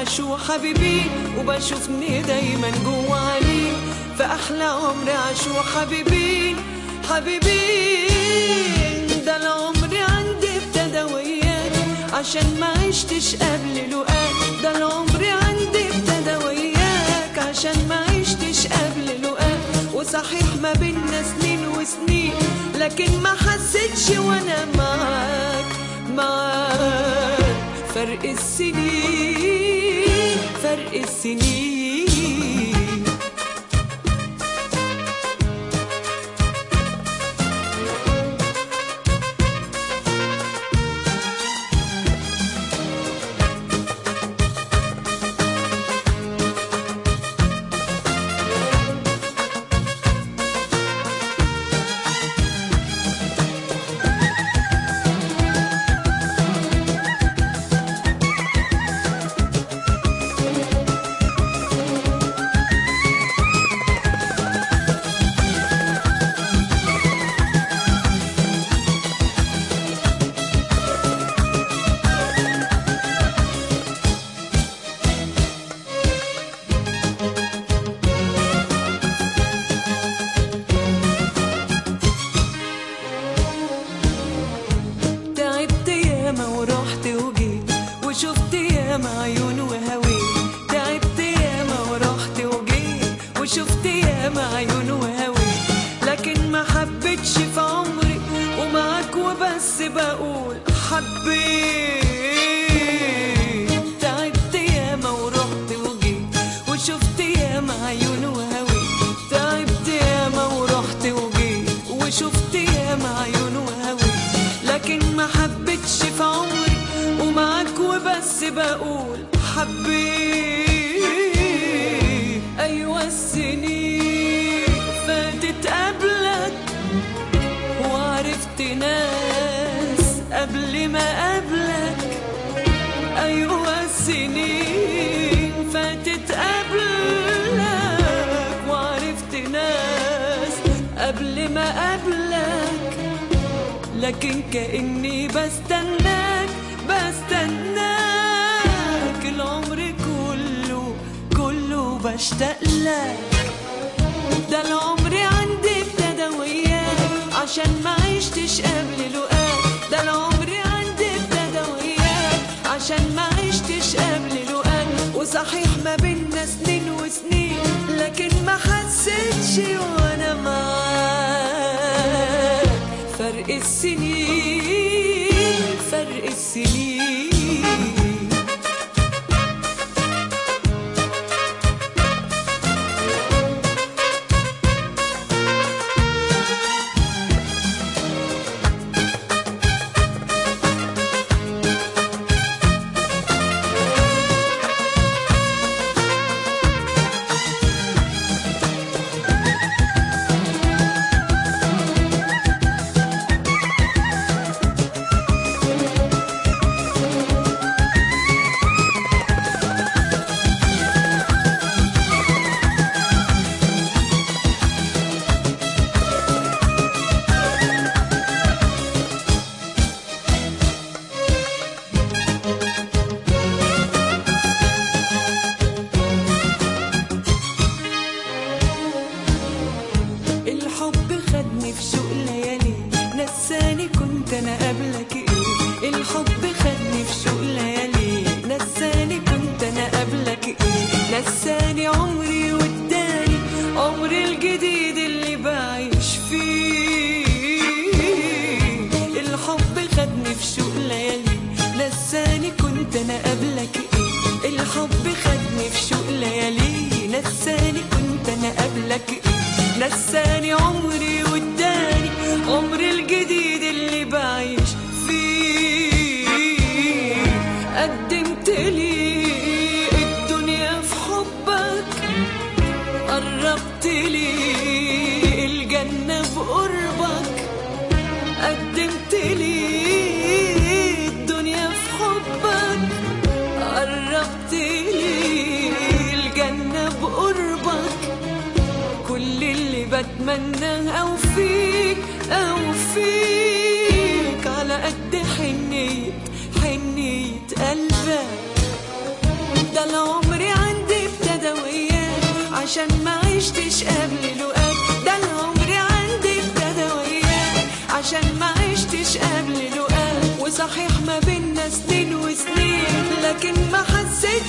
عاشوا حبيبين وبشوفني دايما جوا عليك. فأحلى عمر عاشوا حبيبين حبيبين. ده العمر عندي ابتدى وياك عشان ما عشتش قبل لقاك. ده العمر عندي ابتدى وياك عشان ما عشتش قبل لقاك. وصحيح ما بينا سنين وسنين لكن ما حسيتش وانا معاك فرق السنين فرق السنين. ورحت وجيت وشفت ياما عيون وهويت. تعبت ياما ورحت وجيت وشفت ياما عيون وهويت. لكن ما حبيتش في عمري ومعاك وبس بقول حبيت. تعبت ياما ورحت وجيت وشفت ياما عيون وهويت. تعبت ياما ورحت وجيت وشفت ياما عيون وهويت. لكن ما حبيتش في عمري ومعاك وبس بقول حبيت. أيوة السنين فاتت قبلك وعرفت ناس قبل ما قبلك. أيوة السنين فاتت قبلك وعرفت ناس قبل ما قبلك. لكن كأني بستناك العمر كله بشتاق لك. ده العمر عندي ابتدى وياك عشان ما عشتش قبل لقاك. ده العمر عندي ابتدى وياك عشان ما عشتش قبل لقاك. وصحيح ما بينا سنين وسنين لكن ما حسيتش وانا معاك فرق السنين فرق السنين. الحب خدني في شوق ليالي نساني كنت انا قبلك ايه. الحب خدني في شوق ليالي نساني كنت انا قبلك ايه. نساني عمري واداني عمري الجديد اللي بعيش فيه. الحب خدني في شوق ليالي نساني كنت انا قبلك ايه. الحب خدني في شوق ليالي نساني كنت انا قبلك ايه. نساني عمري واداني عمري الجديد اللي بعيش فيه. قدمت لي الدنيا في حبك قربت لي الجنة بقربك. قدمت لي الدنيا في حبك قربت لي الجنة بقربك. كل اللي بتمناه أوفيك على قد حنية قلبك. ده العمر عندي ابتدى وياك عشان ما عشتش قبل لقاك. ده العمر عندي ابتدى وياك عشان ما عشتش قبل لقاك. وصحيح ما بينا سنين وسنين لكن ما حسيت